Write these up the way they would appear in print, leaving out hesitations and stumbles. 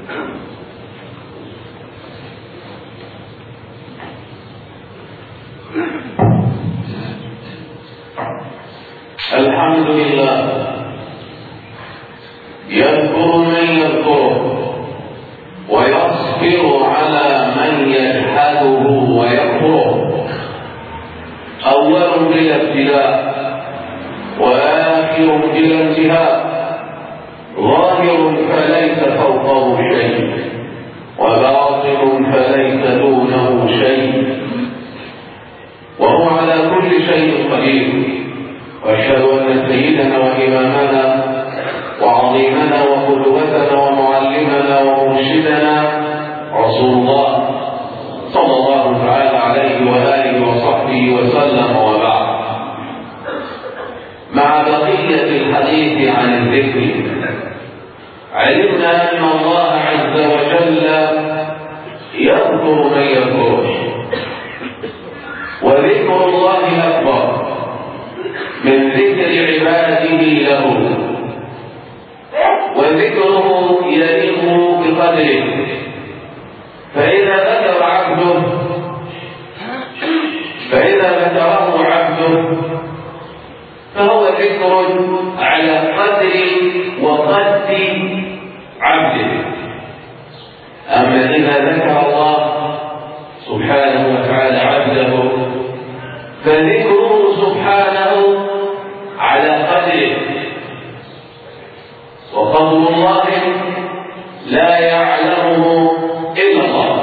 الحمد لله يذكر من يذكره ويصبر على من يجحده ويكفره، أول بلا ابتلاء وآخر بلا انتهاء، ظاهر فليس فوقه شيء وباطن فليس دونه شيء، وهو على كل شيء قدير. وأشهد أن سيدنا وإمامنا وعظيمنا وقدوتنا ومعلمنا ومرشدنا رسول الله صلى الله تعالى عليه وآله وصحبه وسلم، وبعد. مع بقية الحديث عن الذكر، علمنا أن الله عز وجل يذكر من يذكره، وذكر الله أكبر من ذكر عباده له، وذكره يليق بقدره. فإذا ذكره عبده فهو ذكر على قدر وقد عبده. أما إذا ذكر الله سبحانه وتعالى عبده فذكره سبحانه على قدره، وفضل الله لا يعلمه إلا الله.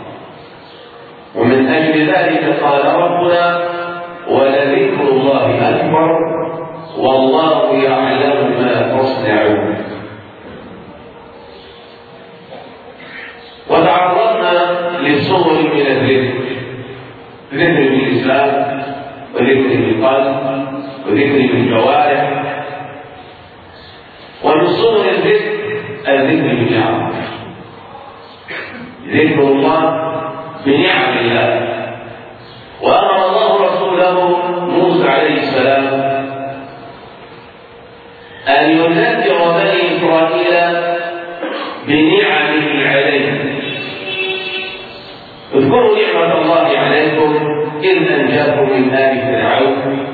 ومن أجل ذلك قال ربنا: ولذكر الله أكبر والله يعلم ما تصنعون. وتعرضنا لصور من الذكر، ذكر باللسان وذكر بالقلب وذكر بالجوارح. ومن صور الذكر بالنعم، ذكر الله بنعم الله. وأمر الله رسوله موسى عليه السلام أن يذكر بني إسرائيل بنعمه عليه. اذكروا نعمة الله عليكم إذ أنجاكم من آل فرعون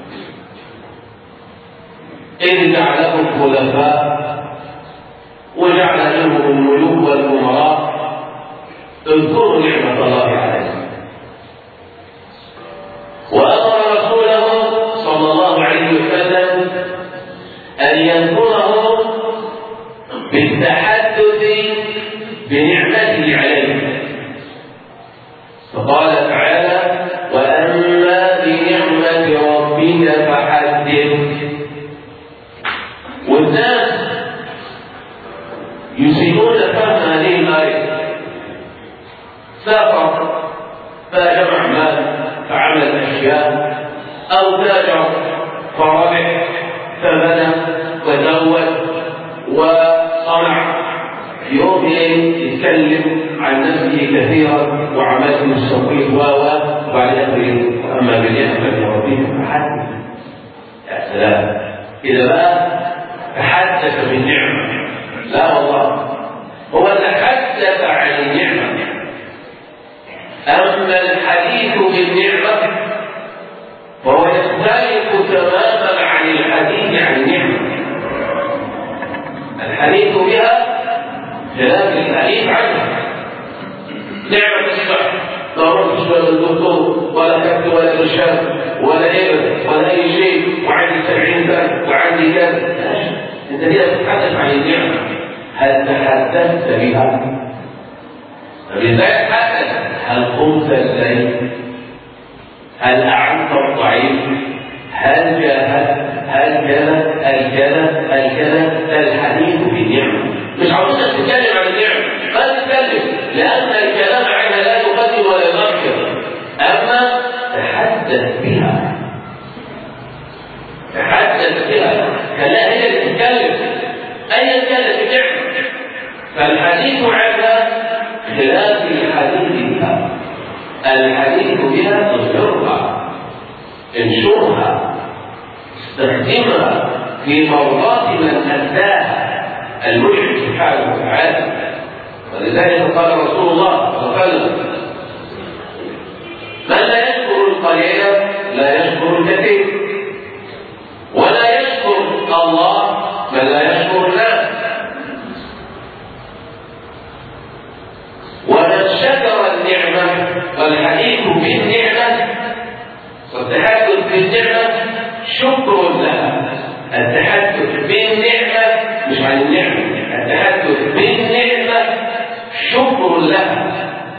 إذ جعلكم خلفاء وجعل منهم الملوك والأمراء. اذكروا نعمة الله عليكم. وأمر رسوله صلى الله عليه وسلم أن يذكره بالتحدث بنعمته عليه، فقال تعالى: وأما بنعمة ربك فحدث. والناس يسيئون فهم هذه الآية. سافر فجمع مال فعمل أشياء، أو تاجر فربح فبنى وزود وصنع، يوم يتكلم عن نفسه كثيرا وعمله السوقي وبعد ذلك أما بنعمة ربك فحدث. يا سلام، إذا بقى تحدث بالنعمة. لا والله، هو تحدث عن النعمة. أما الحديث بالنعمة فهو يختلف تماما عن الحديث عن النعمة. الحديث بها خلاف الحديث عنها. نعمة الصحة، لا رحت ولا الدكتور ولا كتب ولا إرشاد ولا إبر ولا أي شيء، وعندي 70 سنة وعندي كذا. أنت كده تتحدث عن النعمة. هل تحدثت بها؟ فبالذات تتحدث: هل قمت الليل؟ هل أعنت الضعيف؟ هل جاهدت؟ هل كذا؟ الحديث بالنعمة. مش عاوزك تتكلم عن النعمة، ما تتكلم، لأن الكلام عنها لا يقدم ولا يؤخر. أما تحدث بها، خلاها هي اللي تتكلم. أيا كانت النعمة، فالحديث عنها خلاف الحديث بها. الحديث بها اظهرها، انشرها، استخدمها في مرضاة من أداها المنعم سبحانه وتعالى. ولذلك قال رسول الله صلى الله عليه وسلم: من لا يشكر القليل لا يشكر الكثير، ولا يشكر الله من لا يشكر الناس. ومن شكر النعمة، والحديث بالنعمة والتحدث بالنعمة شكر لها. التحدث بالنعمة مش عن النعمة، التحدث بالنعمة شكر لها.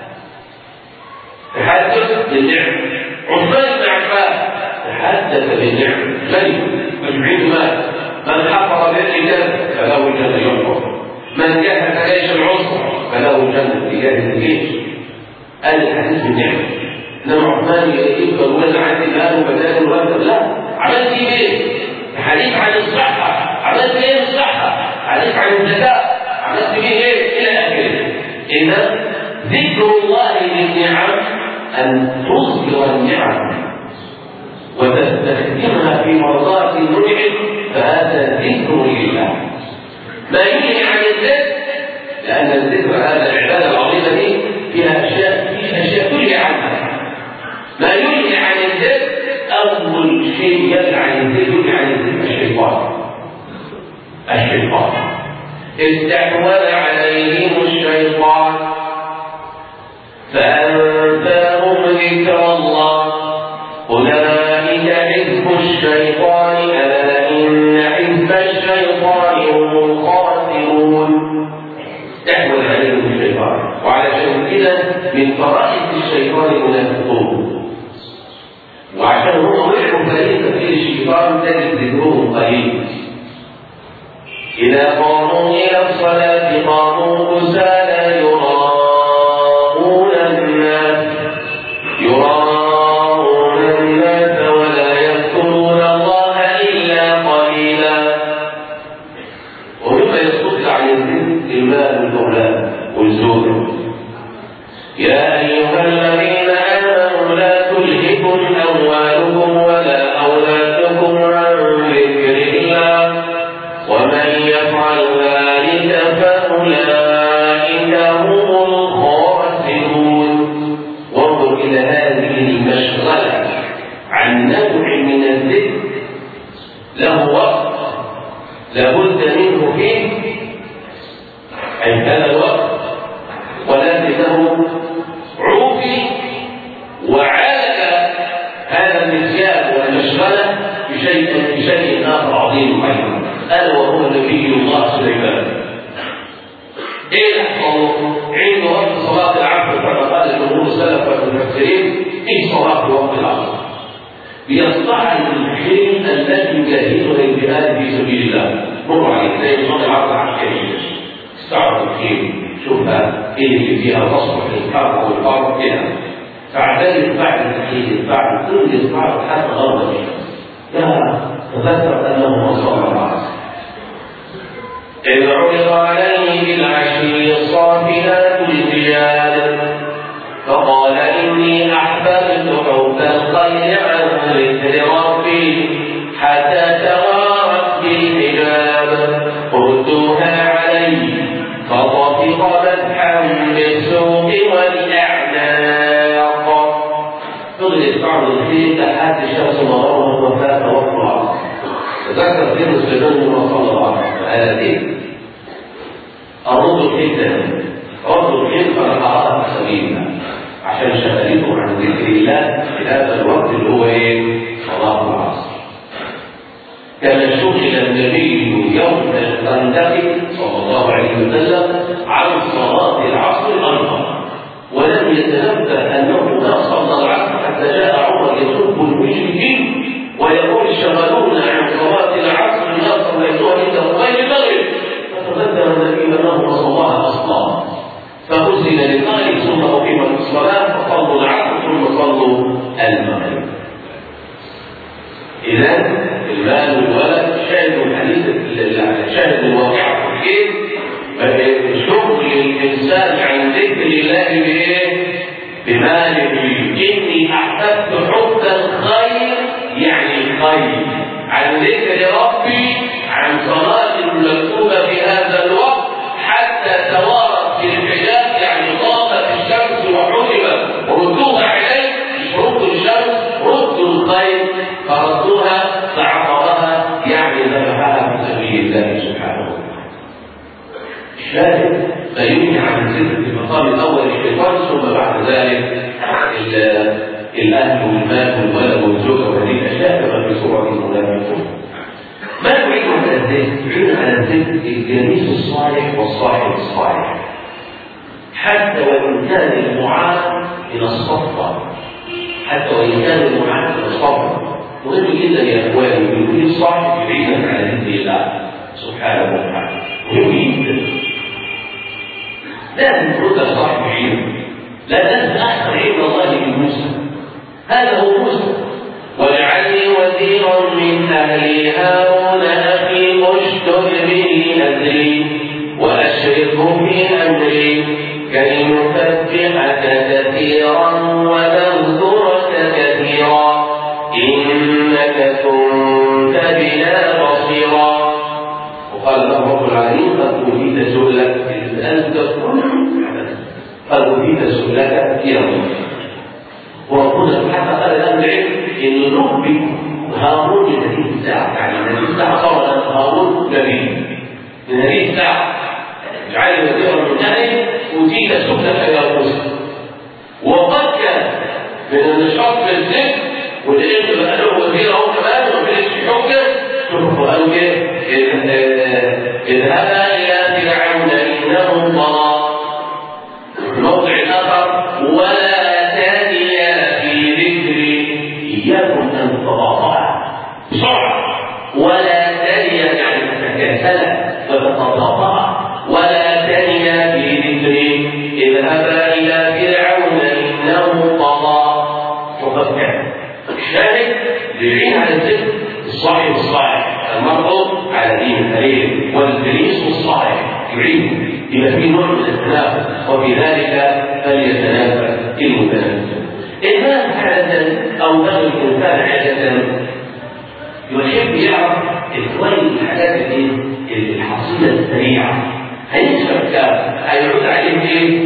تحدث بالنعمة. عثمان بن عفان تحدث بالنعمة، غني مجموعين مال، من حفر بالكتاب فله الجنة يحفر، من جهز جيش العسرة فله الجنة بجهز الجيش. قال الحديث بالنعمة. انما عثمان يبقى يقول انا عندي مال وبدال وبدل، لا، عملت ايه؟ حديث عن الصحة، عملت ايه الصحة؟ حديث عن الزكاة، عملت ايه؟ الى اخره. اذا ذكر الله للنعم ان تظهر النعم وتستخدمها في مرضات المنعم، فهذا ذكر لله. ما ينهي عن الذكر، لان الذكر هذا العباده العظيمه دي فيها اشياء تنهي عنها. ما ينهي عن الذكر اول شيء ينهي عن الذكر الشيطان. استحوذ عليهم الشيطان فأنساهم ذكر الله، أولئك حزب الشيطان، ألا إن حزب الشيطان هم الخاسرون. استحوذ عليهم الشيطان، وعلشان كده من فرائض الشيطان المنافقون، وعشان هم وقعوا فريق تفكير الشيطان تجد ذكرهم قليل. إذا قاموا إلى الصلاة قاموا كسالى يراءون الناس ولا يذكرون الله إلا قليلا. ومما يصد عن الذكر المال والأولاد والزوج. يا أيها الذين آمنوا لا تلهكم أموالكم ولا أولادكم عن ذكر الله، ومن يفعل ذلك فأولئك هم الخاسرون. وانظر إلى هذه المشغلة عن نوع من الذكر له وقت لابد منه فيه، أي هذا الوقت، ولكنه عوفي وعالج هذا النسيان والمشغلة بشيء آخر عظيم أيضا، ألا وهو نبي الله سليمان. إيه يحصل عند وقت صلاة العصر كما قال جمهور السلف والمفسرين؟ إيه صلاة وقت العصر؟ بيصطحب الخيل التي يجاهدها للجهاد في سبيل الله. مر عليك زي صلاة العصر عسكرية، استعرض الخيل، شوفها إيه اللي فيها تصلح للحرب والحرب كده، فاعترف بعد الخيل بعد كل استعرض حتى غرب الشمس. لا تذكر أنه صلى العصر. إذ عرض عليه بالعشي الصافنات الجياد فقال إني أحببت حب الخير عن ذكر ربي حتى توارت بالحجاب ردوها علي فطفق مدحا بالسوق والأعناق. تغلق بعض الخيل لحد الشمس مغربا وفاة وقت العصر. تذكر سيدنا سليمان صلى الله عليه وسلم هذه أرد الحدة رد الحدة فنحرها سبيلنا عشان شغلته عن ذكر الله في هذا الوقت اللي هو صلاة العصر. كما شغل النبي يوم الخندق صلى الله عليه وسلم عن صلاة العصر الأكبر، ولم يتنبه أنه ما صلى العصر حتى جاء عمر يسب المشركين ويقول شغلونا عن صلاة العصر ما صليتها إلا غير المغرب، فتذكر النبي أنه صلاها أصلا فأذن للمغرب ثم أقيمت الصلاة فصلوا العصر ثم صلوا المغرب. إذا المال والولد شاهد الحديث شاهد الواقع في شغل الإنسان عن ذكر الله بماله. إني أحببت حب الخير يعني الخير عن ذكر ربي عن صلاة المكتوبة في هذا الوقت حتى توارت في الحجاب الشاهد فينهي عن الذكر في المقام الاول الشيطان، ثم بعد ذلك الاهل والمال والولد والزوجه وهذه الاشياء كما في سوره المنافقون. ما يعين على الذكر؟ يعين على الذكر الجليس الصالح والصاحب الصالح، حتى وان كان المعاد من الصفوه، حتى وان كان المعاد من الصفوه. مهم جدا يا اخواني يكون الصاحب يعينك على ذكر الله سبحانه وتعالى، مهم جدا. لازم ترد الصاحب يعينك، لا تنسى احسن عند الله من موسى، هذا هو موسى. واجعلني وزيرا من اهلي هارون اخي اشدد به ازري واشركه في امري كي نسبحك كثيرا ونذكرك كثيرا انك كنت بنا بصيرا. وقال له رب العالمين قد اوتيت سؤلك اذ انت قد اوتيت سؤلك يا موسى. وربنا حتى قال الأهل العلم إن نبي هارون من هذه الساعة، يعني من هذه الساعة صار هارون نبي من هذه الساعة. اجعل وزيرا من أهله أوتيت سؤلك يا موسى. وقد كان من النشاط في الذكر والعلم بقى له وزير أو كمان وما فيش حجة. شوفوا قالوا إيه؟ اذهبا إلى فرعون إنه طغى. الموضع الآخر ولا إياكم أن تتواضعوا بسرعة ولا تنيا يعني تتكاسلا وتتواضعا ولا تنيا في ذكري اذهبا إلى فرعون إنه طغى. وقد كان الشاهد يعين على الذكر الصاحب الصالح، المرء على دين الخليل والجليس الصالح يعين. إذا في نوع من التنافس وفي ذلك فليتنافس المتنافسون. الناس عادة أو بغي الإنسان عادة يحب يعرف الكويس الحاجات الحصيلة السريعة، هيكسب كام، هيعود عليه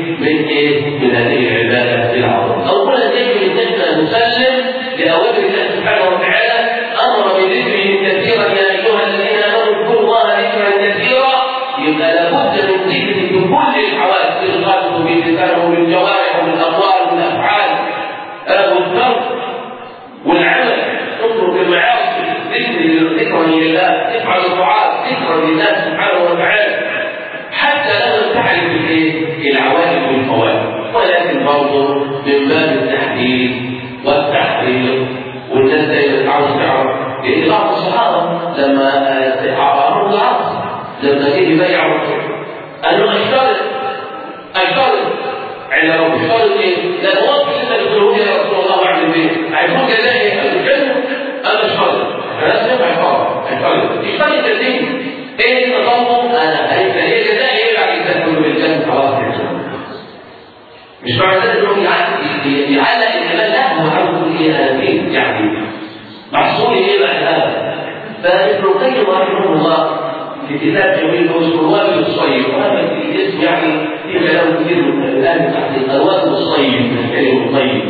من هذه العبادة العظيمة. أولا يجب أن نسلم لأوامر الله سبحانه وتعالى، أمر بذكره كثيرا يا أيها الذين آمنوا اذكروا الله ذكرا كثيرا. يبقى لابد من ذكره بكل الحواس، بالقلب وباللسان وبالجوارح وبالأقوال والأفعال والترك والعمل. اترك المعاصي ذكرا لله، افعل الطاعات ذكرا لله سبحانه وتعالى، حتى لا تعرف العوائد والفوائد. ولكن برضه من باب التحديد والتحرير، والناس دايما عاوز تعرف. لان بعض الصحابه لما عمرو بن العاص لما جه يبايع قال له اشترط على رب اشترط ايه؟ لا توقف انت بتقول يا رسول الله واعمل ايه؟ هيكون جزائي الجنه. انا اشترط، انا سمع اشترط الدين ايه التطور؟ انا هي جزائي ايه بعد كده كله بالجنه خلاص كده. مش معنى ذلك انه يعلق الكلام، لا هو عاوز يقول ايه انا فين يعني محصول ايه بعد هذا. فابن القيم رحمه الله في كتاب جميل اسمه الوابل الصيب، وهذا الاسم يعني في كلام كثير من الان تحت الوابل الصيب من الكلم الطيب.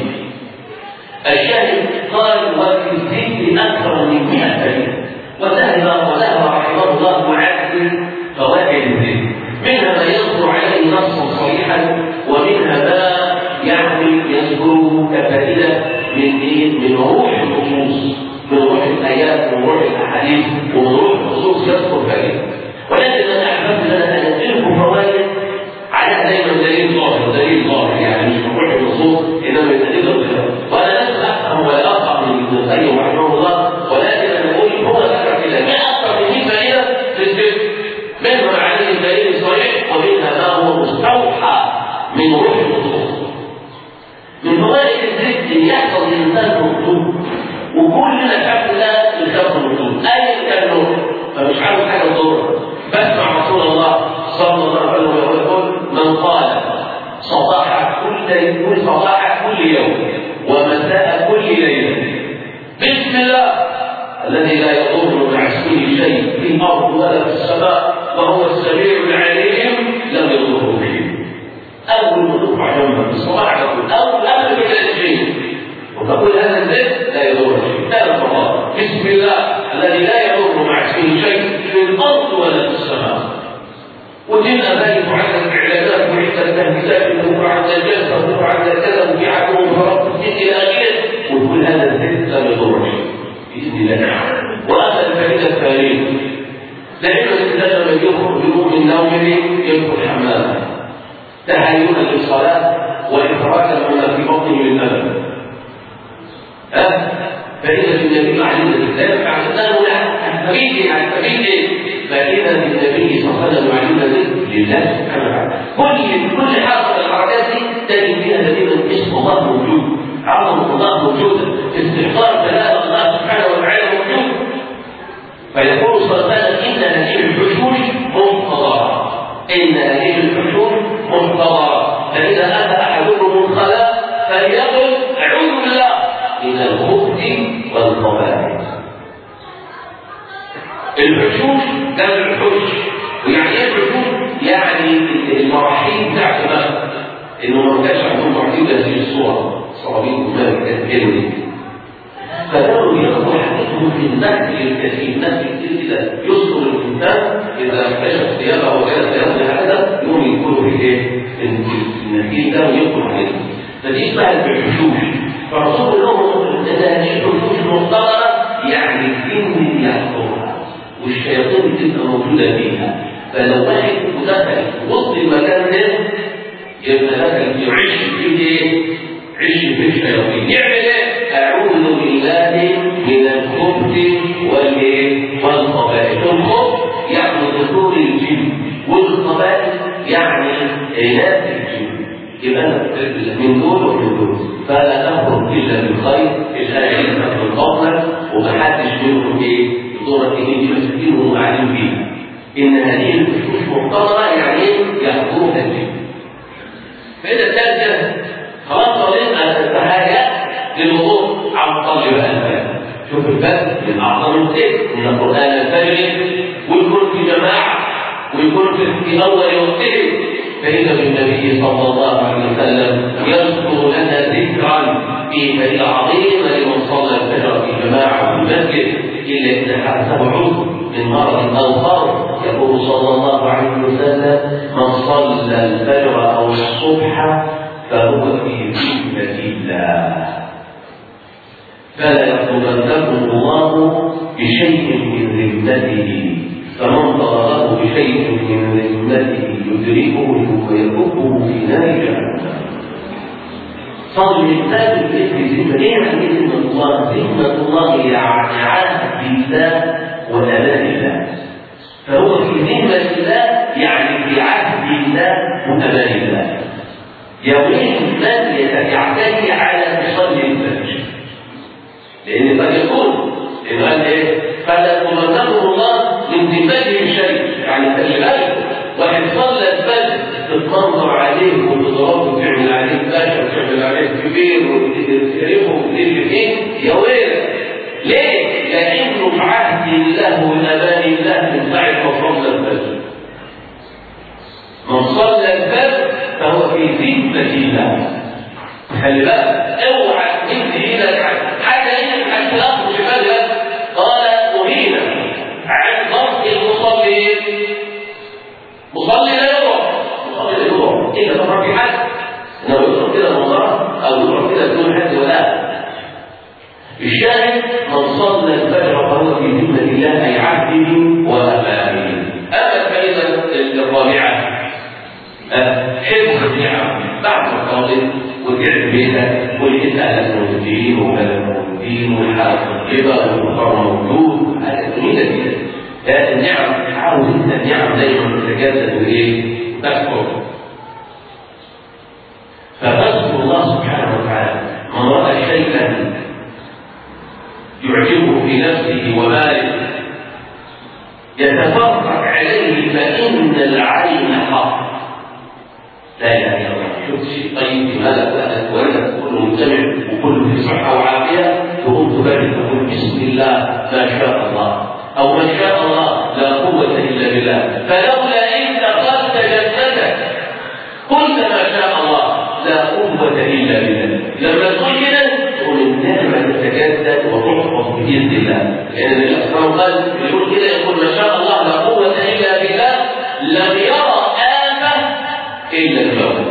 الشاهد قال وفي الذكر اكثر من 100 كلمه، وذهب رحمه الله معدل فوائد الذكر، منها ما يذكر عليه نصا صريحا، ومنها ما يعني يذكره كفائده من روح النصوص، من روح الايات ومن روح الاحاديث ومن روح النصوص يذكر فائده. ولكن انا احببت ان انا انقلكم فوائد على دائما دليل ظاهر يعني مش من روح النصوص انما يدلل الخير. وانا لست افهم ولا افهم من ابن القيم رحمه الله، ولكن انا اقول هو ذكر كده ما اكثر من 100 فائده في الذكر، منها عليه الدليل الصريح ومنها ما هو مستوحى من روح النصوص. من فوائد الذكر يحصل الانسان مخطوط، وكلنا الحمد لله بنخاف من النصوص ايا كان نوع، فمش عارف حاجه تضر. بسمع رسول الله صلى الله عليه وسلم يقول من قال صباح كل يوم ومساء كل ليله بسم الله الذي لا يضر مع اسمه شيء في الارض ولا في السماء وهو السميع العليم لم يضره شيء. اول ما ترفع جنبك بالصباح تقول قبل كل شيء وتقول هذا الذكر لا يضر شيء. هذا الصباح بسم الله الذي لا يضر مع اسمه شيء في الارض ولا في السماء وتبقى بايت وعندك اعلانات وعندك تهديدات وبكره عندك جلسه وبكره عندك كذا وفي عدو وفرق الى اخره، وتقول هذا الزيت لا يضرك باذن الله تعالى. واما الفائده الثانيه، لأن الإنسان لما يخرج من نومه يدخل حمامه تهيئا للصلاة وإخراجا مما في بطنه من ألم. فإذا النبي عليه السلام فعلناه فإذا النبي صلى الله عليه وسلم علمنا لله سبحانه وتعالى. كل حركة من الحركات دي تجد فيها دليل اسم الله موجود، عظمة الله موجودة، استحضار كلام الله سبحانه وتعالى موجود. فيقول صلى الله عليه وسلم إن هذه الحشوش منتظرة، إن هذه الحشوش منتظرة، فإذا أتى أحدكم الخلاء فليقل أعوذ بالله من الخبث والخبائث. الحشوش جمع الحش، ويعني ايه الحشوش؟ يعني المراحيل بتاعت البشر، إنه ما كانش عندهم مراحيل هذه الصورة صوابيط ومالك كالكلمة. فكانوا ياخذوا حقيقهم في النهج الكثير، نهج كثير كده يصدر الانسان اذا اكتشف ثيابه وكان ثيابه هذا يقوم يدخلوا في ايه؟ في النهجين ده ويدخل عليه. فدي اسمها الحشوش. فالرسول لهم ان هذه الحشوش المختبره يعني الجن يحكمها والشياطين بتبقى موجوده فيها. فلو واحد دخل وسط المكان ده يبقى دخل يعيش فيه ايه؟ عيش فيه الشياطين. يعمل ايه؟ أعوذ بالله من الخبث والخبائث. الخبث يعني ذكور الجن، والخبائث يعني إناث الجن. يبقى من دول ومن دول، فلا تخرج إلا بالخير. الآية من فضلك ومحدش منهم إيه يدورك إيه مسكين وقاعدين فيها. إن هذه النصوص مقتضرة يعني يحكمها الجن. فإذا الثالثة خلاص ولينا التهاجة للوضوء عن طلب الأنفال. شوف الباب من أعظم الذكر من القرآن الفجر، ويكون في جماعة ويكون في أول وقته. فإذا النبي صلى الله عليه وسلم يذكر لنا ذكرا في فائدة عظيمة لمن صلى الفجر في جماعة في المسجد إلا إذا حسب عذر من مرض أو فرض. يقول صلى الله عليه وسلم من صلى الفجر أو الصبح فهو في ذمة الله، فلا يطلبنكم الله بشيء من ذمته، فمن طلبه بشيء من ذمته يدركه ويكبه في نار جهنم. صلوا الإنسان بذمة. إيه يعني ذمة الله؟ ذمة الله يعني عهد بالله وأمان الله، فهو في ذمة الله يعني في عهد الله وأمان الله. يومين من يعتدي على مصلي الفجر، لأن قد يكون إنه قال إيه؟ فلا تمنعه الله من ذمته شيء، يعني تشغله واحد صلى الفجر تتنظر عليه وتضربه وتعمل عليه باشا وتعمل عليه كبير وتكرمه وتجري فيه، يا ويلك. ليه؟ لأنه في عهد الله وأمان الله من ساعة ما صلى الفجر. من صلى الفجر فهو في ذمة الله. خلي بالك اوعى تمد ايدك حتى يجب تاخذ بالك. قال أهينا عن ضبط المصلين. مصلي لا يروح، مصلي لا يروح الا طبعا في حد انه يروح كده مضار او يروح كده بدون حد ولا. الشاهد من صلى الفجر فهو في ذمة الله أي عبده وأمانه. أما الفائدة الرابعة حفظ النعم بعد الفاضل وتعب بيتك ولقيت أهلك موجودين وبلد موجودين والحالة طيبة والمطار موجود. هذا جميلة جدا. النعم تحاول أنت النعم دايما تتجدد وإيه تكبر. فنذكر الله سبحانه وتعالى من رأى شيئا يعجبه في نفسه وماله يتفرج عليه فإن العين حق. لا اله الا الله. شوف شيء طيب في هذا ولد كله مجتمع وكله في صحه وعافيه تقوم تبارك تقول بسم الله ما شاء الله او ما شاء الله لا قوه الا بالله. فلولا ان دخلت جنتك قلت ما شاء الله لا قوه الا بالله. لما تقول كده تقول النعمه تتجدد وتحفظ باذن الله. لان الاسلام قال يقول كده يقول ما شاء الله لا قوه الا بالله لم يرى إلا الموت،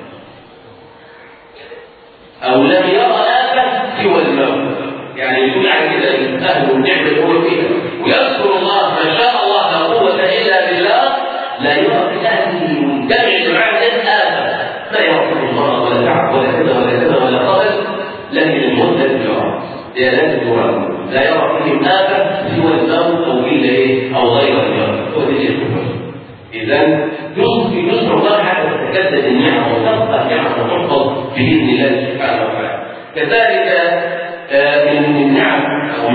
أو لم يرى آفة سوى الموت. يعني يقول عن كده أهل النعمة هو فيها ويذكر الله ما شاء الله لا قوة إلا بالله، لا يرى في أهله مجتمع معه آفة، لا يرى في المرض ولا تعب ولا كذا ولا كذا ولا قتل، لكن الموت لا يرى، هي لا ترى، لا يرى فيهم آفة سوى الموت أو إلا إيه أو غير الموت. هو ده إذا يصبح الله حتى تتجدد النعمة وتبقى النعمة تحفظ بإذن الله سبحانه وتعالى. كذلك من النعم أو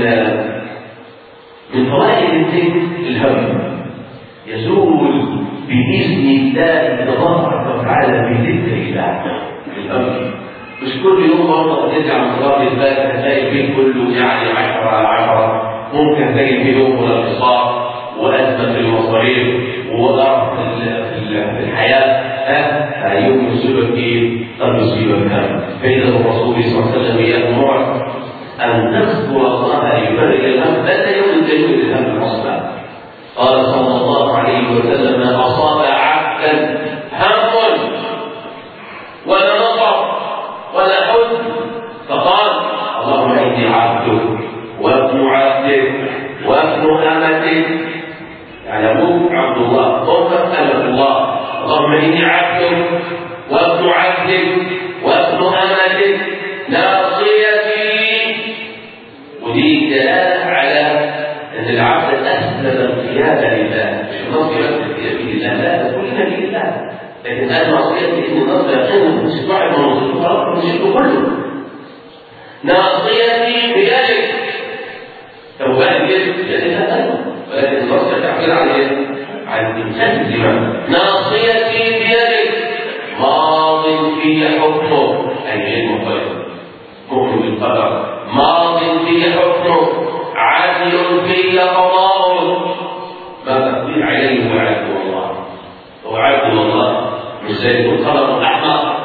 من فوائد الذكر الهم يزول بإذن الله تبارك وتعالى بذكر الله الهم. مش كل يوم برضه ترجع من صلاة الفجر هتلاقي البيت كله يعني 10 على 10، ممكن تلاقي في يوم منافسات وأزمة في المصاريف وضعف في الحياة، يوم يصيبك إيه؟ قد يصيبك هم. فإذا الرسول صلى الله عليه وسلم يأمرك أن تذكر الله ليفرج الهم، بل يوم تجد الهم أصلا. قال صلى الله عليه وسلم: أصاب عبدا هم ولا نصر ولا حزن فقال: اللهم إني عبدك وابن عبدك وابن أمتك، يعني أبوك عبد الله وأمك أمة الله، اللهم إني عبدك وابن عبدك وابن أمتك ناصيتي. ودي دلالة على أن العبد أسلم القيادة لله، مش النصر يسلم في لله، لا كلنا لله، لكن أنا ناصيتي إن النصر يقوم مش واحد من نصيبه مش كله. ناصيتي بيدك، فهو بقى بيدك لا، ولكن النصر تعبير عن ايه؟ عن انسان الزمان. ناصيتي بيدك ماض في حكمه، اي علم خير مؤمن بالقدر، ماض في حكمه عدل في قضاءه. ما تقدير عليه وعدل الله، هو عدل الله مش زي القلم الاحمر،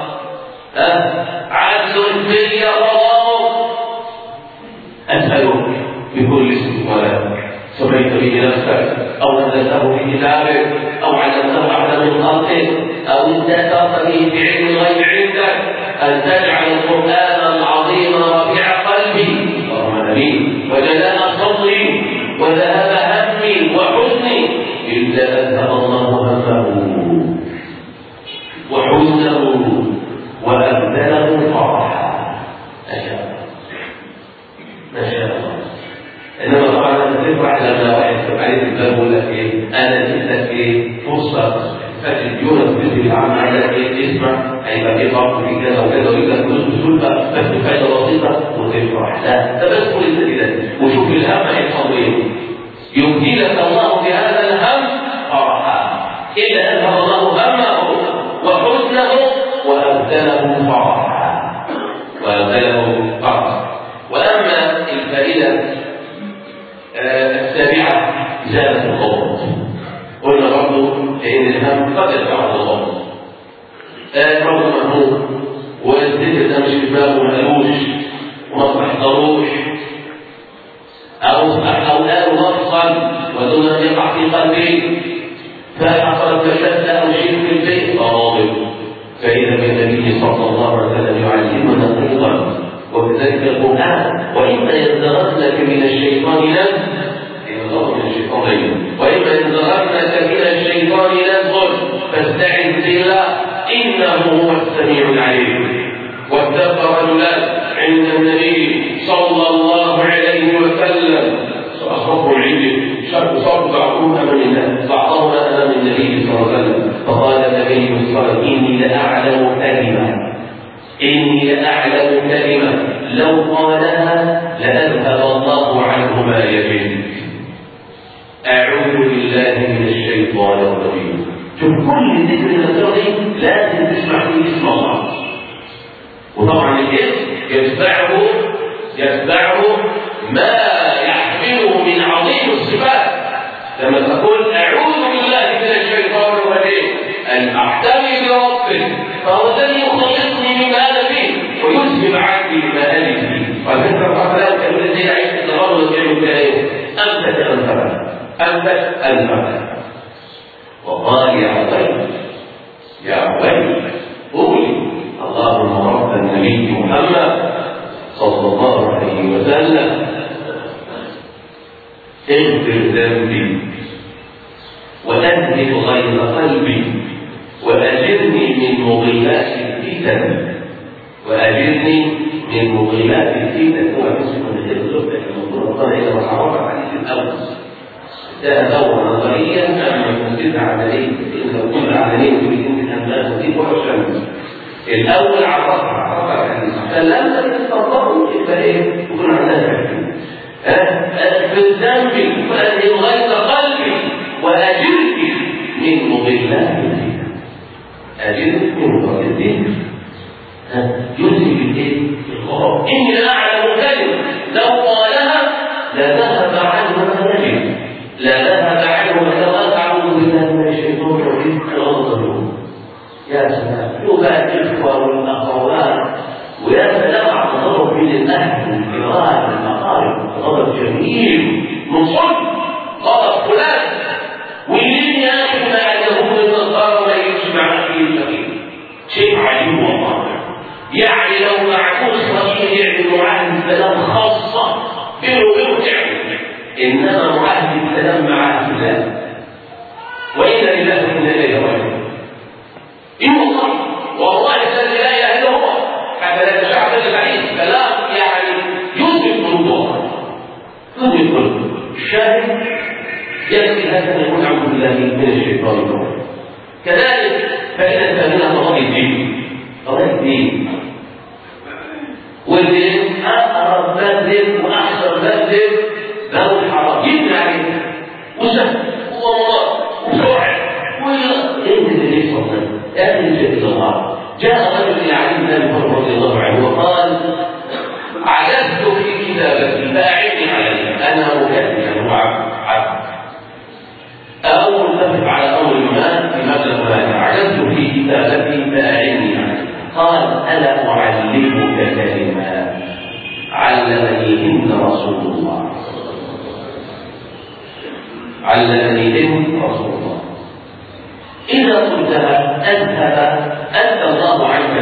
عدل في قضاءه. اسالك بكل اسم ولك سميت به نفسك او نزلته في كتابك او علمته احد من خلقك او انتشرت به في علم الغيب عندك ان تجعل القران العظيم ربيع قلبي ورحمتي وجلاء صدري وذهب همي وحزني الا اذهب الله همه وحزنه وابدله فرحا. ما شاء الله. انما طبعا انت تفرح لما واحد يكتب عليك الباب يقول لك ايه؟ انا اديتك ايه؟ فرصه فاتت يونس بنت العم عندك ايه؟ اسمع هيبقى في فرق في كذا وكذا ويقول لك فلوس بسهوله بس بفائده بسيطه وتفرح. لا، ده بس كل كده وشوف الهم هيحصل ايه؟ يبدلك الله بهذا الهم فرحا الا اذهب الله همه وحزنه وابدله فرحا واما الفائده السابعة إزالة الغضب. قلنا برضه إن الهم قد يدفع الغضب. برضه مهموم والذكر ده مش في دماغه ما قالوش وما تحضروش أو قالوا لفظا ودون أن يقع في قلبه فحصلت مشدة أو شيء في البيت فغاضب. فإذا بالنبي صلى الله عليه وسلم يعلمنا أيضا وكذلك القرآن: وإما ينزغنك من الشيطان وإما ينزغنك من الشيطان نزغ فاستعذ بالله إنه هو السميع العليم. واتفق رجلان عند النبي صلى الله عليه وسلم أصحابه عندي صاروا بعضهم أمام النبي صلى الله عليه وسلم فقال النبي صلى الله عليه وسلم: إني لأعلم كلمة لو قالها لأذهب الله عنه ما يجد. أعوذ بالله من الشيطان الرجيم. شوف كل ذكر الأسرار لازم تسمع فيه اسم الله، وطبعا الاسم يتبعه ما يحمله من عظيم الصفات. لما تقول أعوذ بالله من الشيطان الرجيم أن أحتمي بربك فهو الذي يخلصني مما أنا فيه ويذهب عني ما أنا فيه. فذكر الله تعالى كان الذي يعيش في الأرض ويعمل كلامه أنت. وقال: يا أبي قولي اللهم رب النبي محمد صلى الله عليه وسلم اغفر ذنبي وأذهب غيظ قلبي وأجرني من مضلات الفتن هو حسن من الزبدة الموضوع الله إلى محاربة حديث الأول ده دور نظريا أما المسجد عملية إنه كل عملية تريدين الأملاك ودي وحشا الأول عرفها الحديث فلما تتصدقوا يبقى إيه؟ يكون عندها تحكيم في الذنب وأذهب غيظ قلبي وأجرني من مضلات الفتن أجرني من مضلات الفتن ينزل بالإيه؟ الغرب إني أعلم كلمة لو قالها لذهب عنه ما نجد لذهب عنه ما نجد أعوذ بالله من الشيطان الرجيم الغضب يا سلام يبقى الإخوة والأخوات ويا سلام على الغضب بين الأهل والجيران والأقارب غضب جميل منصف غضب فلان واللي يا أخي ما عنده من النصارى ما يجمع فيه الفقير شيء عجيب والله يعني لو معكوس رشيد يعمل معاهد السلام خاصة بينه وبينه تعمل إنما معاهد السلام مع الله وإنا لله وإنا إليه راجعون إنه صح والله الذي لا إله إلا هو حتى لا تشعب البعيد كلام يعني يثبت قلوبه الشاهد يكفي هذا أن يكون عبد الله من الشيطان الرجيم كذلك فإن ثانيا قضايا الدين والدين أقرب بذل وأحسن بذل له الحرام يبنى عليه وسهل والله وفرع وإيه اللي يصل أهل الجد الله جاء رجل إلى علي بن أبي طالب رضي الله عنه وقال عجزت في كتابتي فأعني عليها أنا مكتب وعبد أو متفق على أمر ما في مبلغ مالي عجزت في كتابتي فأعني عليها قال ألا أعلمك كلمات علمنيهن رسول الله إذا قلتها أنت الله عنك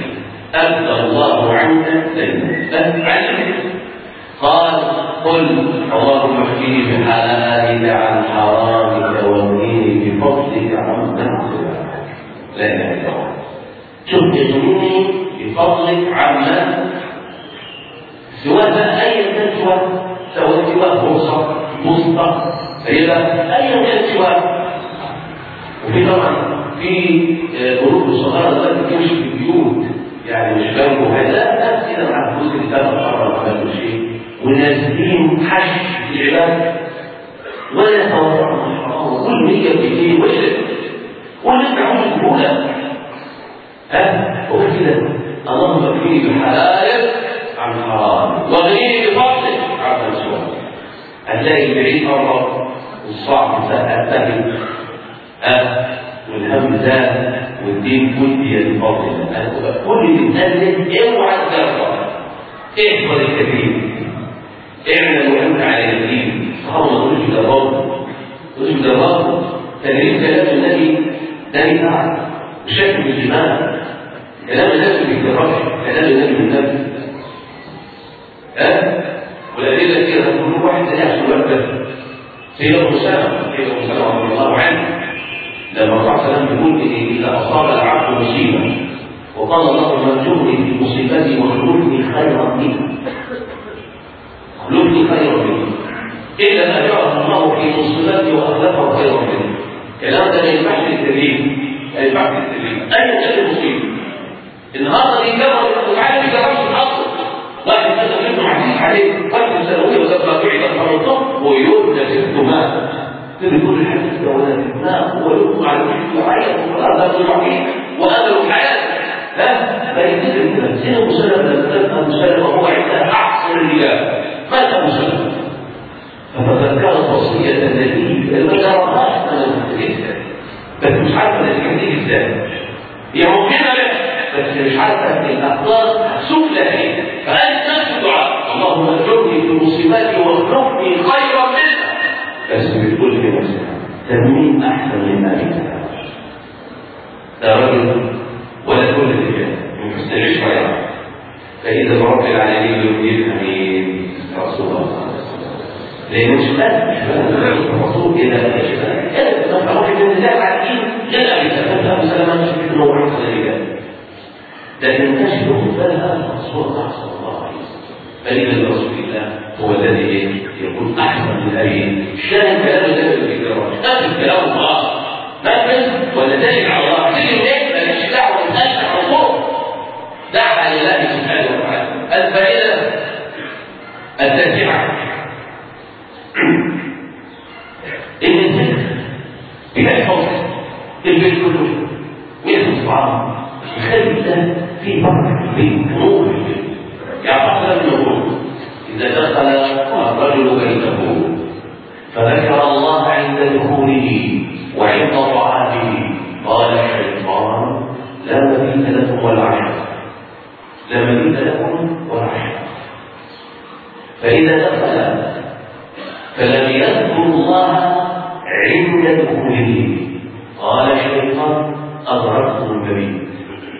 دينك قال قل اللهم اكفني بحلالك عن حرامك واغنني بفضلك عن سواك لا اله الا الله شوف اغنني بفضلك عما سواك ايا كان سواء فرصه وسطى ايا كان سواك وفي طبعا في قلوب الصغار التي تمشي في البيوت يعني مش فاهموا هذا نفس كده مع الفلوس اللي كانت محرمه ولا كل شيء ونازلين حش في العباد ولا يتوقعون الحرام وكل نيه بيجي ويشرب ولا تعود الكولا وفي كده اللهم اكفني بحلالك عن حرام واغنيني بفضلك عن سواك هتلاقي البعيد قرب والصعب سهل والهم زاد والدين كلي الفضل كل تتنزل اوعى تجرب احفظ الكثير اعمل وانت على الدين صحابه ما تقولش جربوا تدريب كلام النبي ده ينفع بشكل الجمال كلام النبي ما بيتكررش كلام النبي من النبي والادله كده كل واحد زي عشان يوقف سيدنا اسامه رضي الله عنه لما الله عليه وسلم يقول إذا أصاب العبد مصيبة وقال اللهم ارجعني في مصيبتي واخلفني خيرا منها إلا أجره الله في مصيبتي وأخلفه خيرا منها كلام ده ما ينفعش للتدريب أي كان المصيبة النهارده دي جبر وتعالى في جبر الأصل واحد مثلا ابنه عزيز عليه قتل سنوية وتبقى بعيدا فرطه ويبنى ست مات تقول الحديث ده ولا تبناه هو يطلع على الوحيد وعيط وقال ده الوحيد وأمل الحياة فيجب كده سنة مسلمة وهو عندها أحسن الرجال مات مسلمة فتذكرت وصية النبي اللي جربهاش أنا مستجدها بس مش عارفة الحديث ازاي هي ممكنة له بس مش عارفة الأخطار سفلى فيه فقالت نفس الدعاء اللهم اجرني في مصيبتي واخلفني خيرا منها بس بتقول لنفسها تمين احسن مما فيها لا رجل ولا كل الرجال من حسن العشرة يعني. فإذا رب العالمين يريد أمين رسول الله لأنه مش الرسول إذا كانت تفعل من النساء عارفين جاء بسببها مسلمة في النوع من الرجال لكن تجد مثلها رسول الله صلى الله عليه وسلم. فإذا رسول الله هو الذي يقول أحسن من أبي شاهد كلام النبي في الكرام أكد كلام الله ما كذب ولا دليل على الله كل يوم ماليش دعوة من أشهر الرسول دعوة لله سبحانه وتعالى. الفائدة التاسعة إن الذكر بيحفظ البيت كله ويحفظ الطعام يخلي الله في بركة في نور يعتقد النور. إذا دخل الرجل بيته فذكر الله عند دخوله وعند طعامه قال الشيطان لا مبيت لكم ولا عشاء لا مبيت لكم ولا عشاء. فإذا دخل فلم يذكر الله عند دخوله قال الشيطان أدركتم المبيت.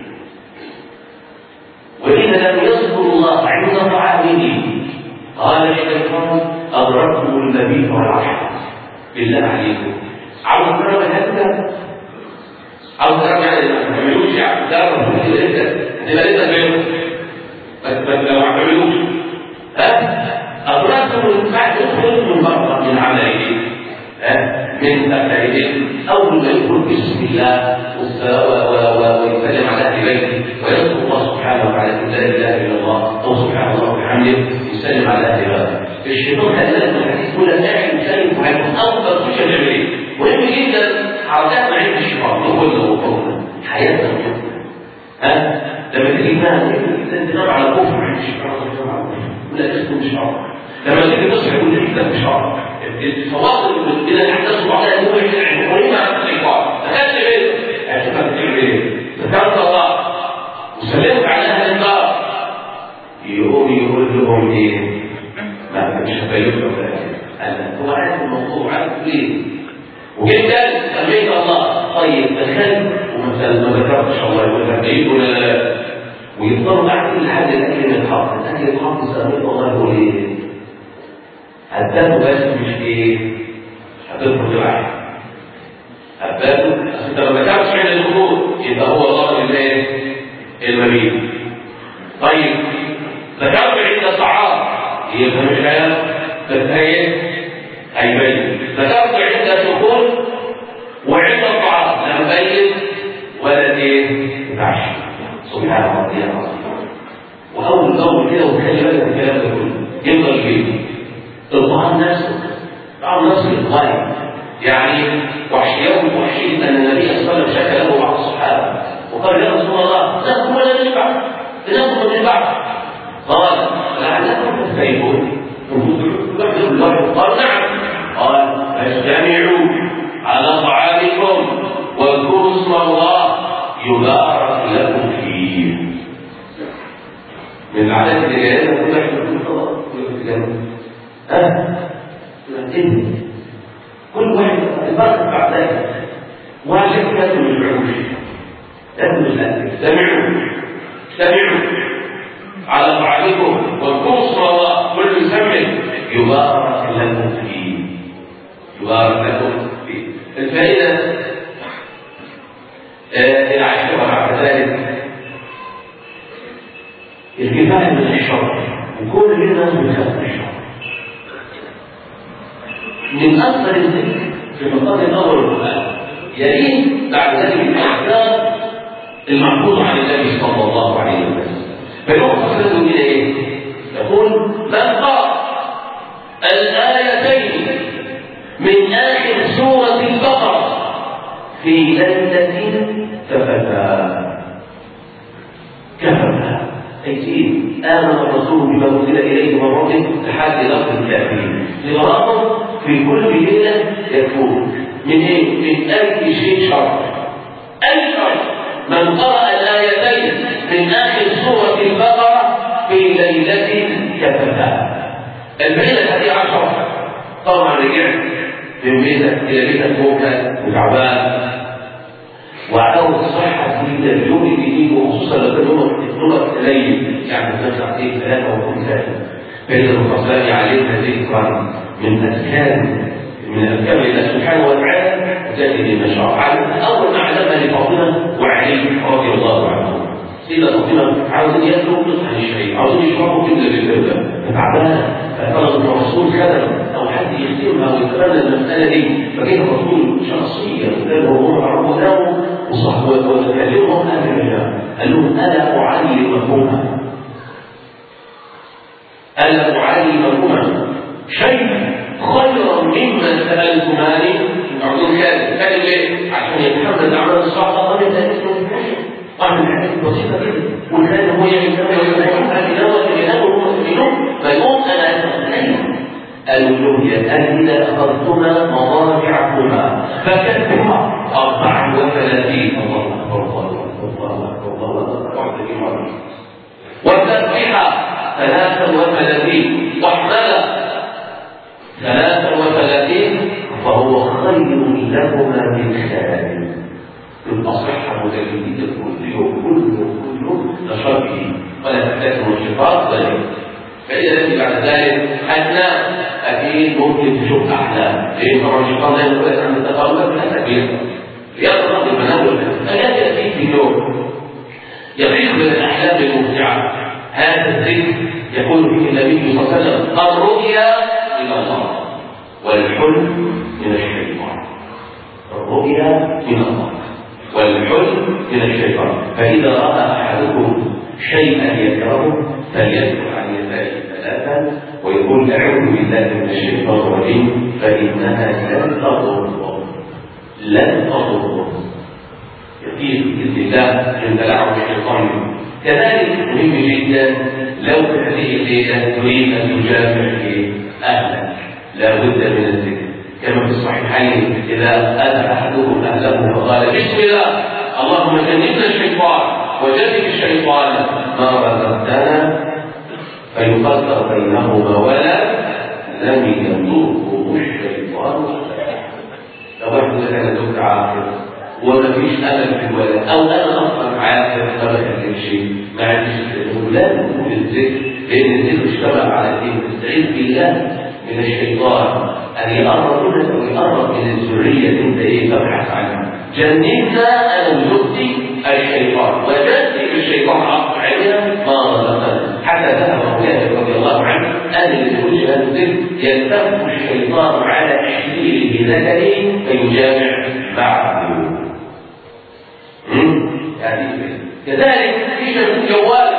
وإذا لم يذكر الله عند طعامه قال الشيطان أدركتم المبيت والعشاء. بالله عليكم عاوز ترى هكذا عاوز ترى يعني ما تعملوش يعني لا تقول لسه بينهم بس لو ما عملوش أدركتم بعد خروج من بره من عمله من أفعالهم أول ما يدخل بسم الله ويسلم على أهل بيته ويذكر الله سبحانه وتعالى لا إله إلا الله أو سبحان الله وبحمده يسلم على أهل بيته. الشيطان هذا الحديث يقول أن أعلم سلم وعلم أفضل كل شيء جميل مهم جدا حركات مع الشيطان يقول له حياتنا لما تيجي تنام تنام على كفر عند الشيطان ولا تسكن الشيطان لما تيجي تصحى يقول لك ده مش عارف الفواصل إذا الأحداث بعضها يقول لك يعني مهمة عن الشيطان دخلت بيته اعتقدت تعمل ايه؟ ذكرت الله وسلمت على أهل النار يقول لهم ايه؟ ما مش هبينه أنا هو عارف الموضوع عارف ليه وجدا سميت الله طيب دخلت ومثلا ما ذكرتش الله يقول لك ايه ولا لا ويضطروا بعد كل حاجه الاكل يتحط الاكل يتحط سميت الله يقول ايه هداته بس مش ايه هتدخل العين هداته انت ما ذكرتش عند الخروج يبقى هو الله الايه المبيت. طيب ذكرت عند الطعام يبقى مش هيبين ذكرت عند الدخول وعند الطعام لا مبين ولا ايه تعشي سبحان ربي العظيم. واول كده وخلي بالك من الكلام ده كله يفضل فيه الطعام نفسه طعام نفسه للغايه يعني وحشيهم وحشين ان النبي صلى الله عليه وسلم شكى له بعض الصحابه وقال يا رسول الله ناكل ولا نشبع ناكل ولا نشبع قال لعلكم تستيقظون قال نعم قال فاجتمعوا على طعامكم واذكروا اسم الله يبارك لكم فيه. من العادات اللي جايه لنا كلها كل واحد البركه بعد ذلك وعشان كده ما يشبعوش لازم اجتمعوا على طعامكم واذكروا اسم الله كل يسمي يبارك لكم فيه الفائدة العاشرة بعد ذلك الكفاية من الشر وكل الناس بيخاف من الشر. من أكثر الذكر في المقام الأول القرآن يليه بعد ذلك الأحكام المحفوظة عن النبي صلى الله عليه وسلم. فيقول فصلته إلى إيه؟ يقول من قرأ الآيتين من آخر سورة البقرة في ليلة كفتا أيتين آمن الرسول بما أنزل إليه من ربه لحد لفظ الكافرين لغرض في كل ليلة يكون من إيه؟ من أي شيء شر أي شر. من قرأ الآيتين من آخر سورة البقرة في ليلة كفتا. الليلة 11 طبعا رجعت من بيتك إلى بيتك موكل وتعبان وعدم الصحة في اليوم الجديد، وخصوصا لو كان يوم الليل يعني بنطلع فيه 3 و 5 فإذا الخصائص علينا ذكرا من أذكار الله سبحانه وتعالى وتأتي بالمشروع. أول ما علمها لفاطمة وعلي رضي الله عنهم، سيدة فاطمة عاوزين يأكلوا قطعا الشيء، عاوزين يشربوا كبدة بالبردة، فتعبانة، فطلب الرسول خدم أو حد يختمها ويتبنى المسألة دي، فكيف الرسول شخصيا قالوا عرفوا ناموا وصحبوا وتكلمهم أهل الرجال، قال لهم ألا أعلمكما شيئا خيرا مما سألتماني؟ عاوزين كان ليه؟ عشان يتحمل أعمال الصالحة قبل ذلك أعمل حاجات بسيطة كده، والكلام هو فيقوم أنا أتخيل الألوهية إذا أخذتما مضاجعكما فكتبها 34 الله أكبر الله أكبر الله أكبر وتسبيحة 33 واحملا 33 فهو خير لكما من خير. الأصحة متجددة كل يوم لشربه ولا تحتاج الشفاء ذلك. فإذا بعد ذلك أثناء أكيد ممكن تشوف أحلام، لأن طبعا الشيطان لا يقول لك عن التقارب من التكبير يطلق المنام فلا يأتي في يوم يغيب من الأحلام الممتعة. هذا الذكر يقول فيه النبي صلى الله عليه وسلم الرؤيا من الله والحلم من الشيطان. الرؤيا من الله والحلم من الشيطان، فإذا رأى أحدكم شيئا يكرهه فليذكر عن يساره 3 ويقول أعوذ بالله من الشيطان الرجيم فإنها لن تضره يقين بإذن الله من تلاعب الشيطان. كذلك مهم جدا لو في هذه الليلة تريد أن تجامع أهلك لا بد من الذكر كما في الصحيحين إذا أتى أحدكم أهله فقال بسم الله اللهم جنبنا الشيطان وجنب الشيطان ما رزقتنا فيقدر بينهما ولا لم يضره الشيطان. لو واحد كان زوج عاقل وما فيش امل في الولد او انا اصلا عاقل ما بكلمش ما عنديش لا نقول الذكر لان الذكر اشتغل على الدين تستعيذ بالله من الشيطان ان يقرب منك ويقرب من الذريه اللي انت تبحث عنها. جنبنا انا وزوجتي الشيطان وجنب الشيطان عقد علينا ما رزقنا. حتى ذهب مجاهد رضي الله عنه ان اللي يقول هذا الذكر يلتف الشيطان على تحليله ذكره فيجامع بعده. يعني كذلك في شيطان جوال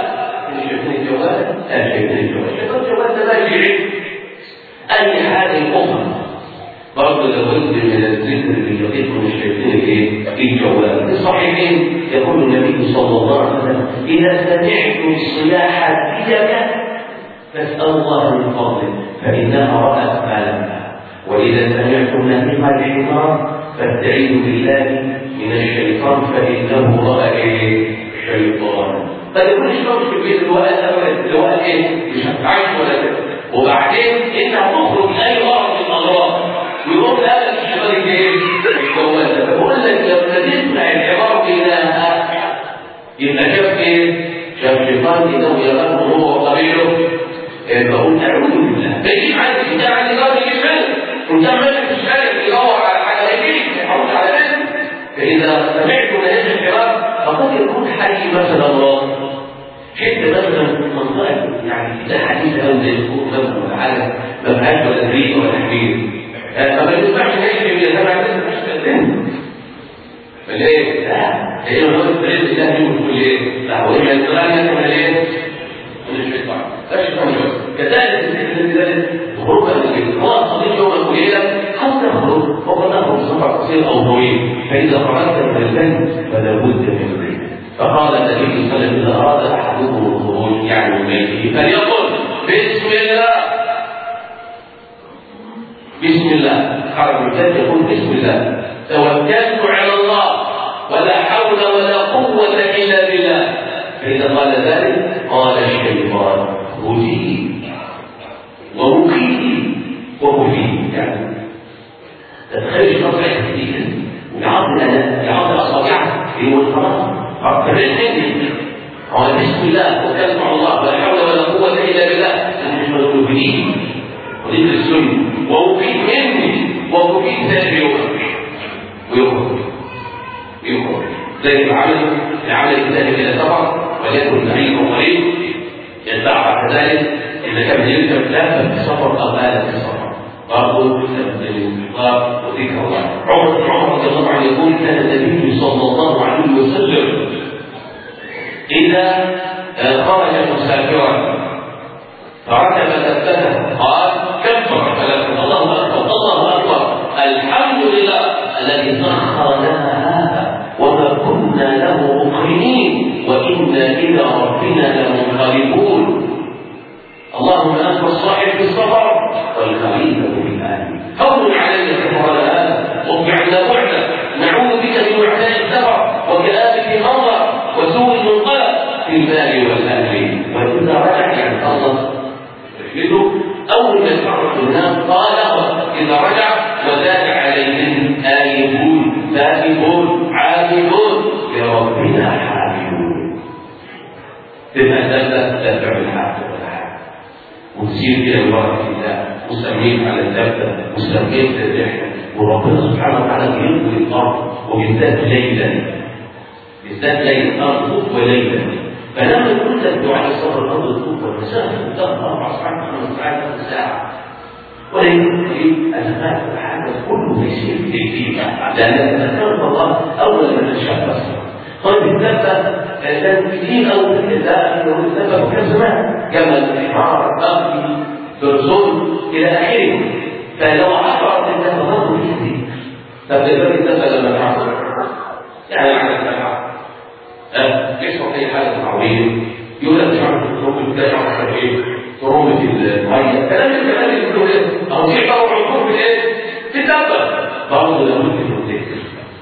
الشيطان ده ما يجري اي حاجه اخرى برضه لابد من الذكر اللي يقيكم الشيطان في الجوال. في الصحيحين يقول النبي صلى الله عليه وسلم اذا سمعتم صياح الدجى فاسالوا الله من فضله فانها رات ما لها، واذا سمعتم نهيق الحمار فاستعيذوا بالله من الشيطان فانه راى الشيطان. فيقول الشيطان في البيت اللي هو مش هتعيش ولا كده، وبعدين انت هتخرج اي غرض من الاغراض ويقول هذا الشيطان الجوال. فبقول لك لما تسمع العباره بإلهها يبقى شاف شيطان انه يغلبه هو وقبيله. فقول اعوذ بالله بيجيب عندك انت عندك راجل يشمل وانت مالك مش عارف يدور على ايديك يحط على بيتك. فاذا سمعت نهايه الحوار فقد يكون حي مثلا الله حته مثلا منطقه يعني ده حديث او زي الكوره مثلا ولا حاجه ما فيهاش ولا تدريب ولا تحليل فما ينفعش نعيش في سبع سنين مش قدام. فليه؟ لا لانه هو التدريب الله يقول ليه؟ لا هو اما القران يعمل ايه؟ من الشيطان لا الشيطان كذلك خروجا من البيت هو قضيه يوم وليله قد تخرج وقد تخرج سفر قصير او طويل. فاذا خرجت من البيت فلا بد من البيت. فقال النبي صلى الله عليه وسلم اذا اراد احدكم الخروج يعني من بيته فليقل بسم الله بسم الله. خرج من البيت يقول بسم الله توكلت على الله ولا حول ولا قوه الا بالله. فاذا قال ذلك قال الشيطان هدي ومقيم ومفيد. يعني تتخيل نصح كثيرا ويعض اصابعه في والخلاص أكثر الحين قال بسم الله وكلمة على الله ولا حول ولا قوة إلا بالله نحن مطلوبين وذكر السنة وأفيد مني وأفيد ذلك ويخرج زي العمل الثاني إلى سفر وليكن بعيد وقريب يتبع كذلك إذا كان يلزم ثلاثة في السفر أو آلة في السفر برضه الاستغفار وذكر الله. عمر رضي الله عنه يقول كان النبي صلى الله عليه وسلم إذا خرج مسافرا فركب دابته قال كبر ثلاثة الله أكبر الله أكبر الحمد لله الذي سخر لنا هذا وما كنا له مقرنين وإنا إلى ربنا لمنقلبون. اللهم أنت الصاحب في السفر والخليفة في الآن هون علينا السفر هذا وابعدنا بعدا نعوذ بك من وعداء السفر وكآبة المنظر وسوء المنقلب في المال والأهل. وإذا رجع يعني الله يحمده أول ما يتعرف الناس قال إذا رجع وزاد عليهم آيبون تائبون عابدون لربنا حامدون. تبقى الدابة تتبع الحاجة والحاجة وتسير إلى البركة الله وسميت على الدابة وسميت الرحلة وربنا سبحانه وتعالى ينقل الأرض وبالذات ليلا بالذات ليلا الأرض وليلا. فلما كنت الدعاء الصبر الأرض الطوبة مسافة تقدر 4 ساعات 5 ساعات 6 ساعات ولكن في أزمات الحدث كله يصير تكتيبا لأن ذكرت الله أول ما تشخص. طيب الدابة كان كثير أو الإذاء أنه الدابة كان زمان جمل الحمار أخي برزون إلى آخره. فلو عبرت الدابة برضه كثير فبدأ الدابة لما تعبر يعني على السبعة يشرح أي حالة عربية يقول لك شعر الرمل ده شعر ايه؟ رمل المية كلام اللي يقولوا ايه؟ أو في طور عقوق في ايه؟ في الدابة برضه لابد من الذكر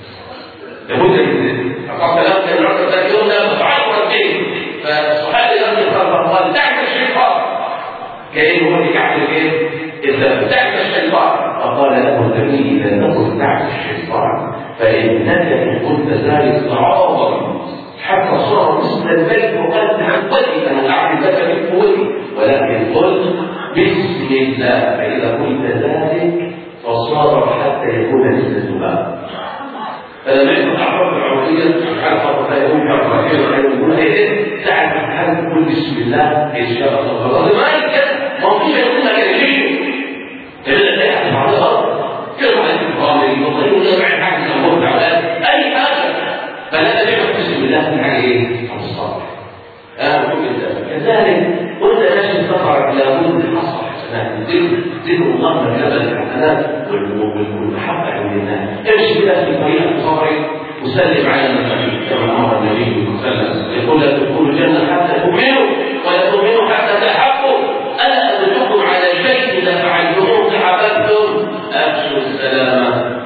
لابد من الذكر. أقول كلام كان الرجل ده يقول ده متعرض فيه فالصحابي لم يقرر قال دعك الشيطان كأنه هو اللي يعمل ايه؟ إذا دعك الشيطان فقال له النبي إذا نقل دعك الشيطان فإنك إن قلت ذلك تعاظم حتى صار مثل البيت وقال تعبدي أنا أعمل لك من قوتي ولكن قلت بسم الله فإذا قلت ذلك فصار حتى يكون مثل الذباب. فلما يكون أعرف العربية حرفة فيقول حرفة يقول إيه تعرف هل تقول بسم الله إن شاء الله ما يمكن ما فيش يقول لك شيء تبدأ تحت بعض الأرض كيف عندك القامل والله يقول لك حاجة الأمور تعبان أي حاجة فلا تجد بسم الله من عليه الصالح. كذلك قلت ناشي السفر لابد الحصر حسنات ذكر الله من هذا الحسنات والمحبة عند الناس. امشي بلا في طريق الصبر وسلم على النبي كما امر النبي صلى الله عليه وسلم يقول لا تدخلوا الجنة حتى تؤمنوا ولا تؤمنوا حتى تحبوا ألا أدلكم على شيء إذا فعلتموه تحببتم أفشوا السلام.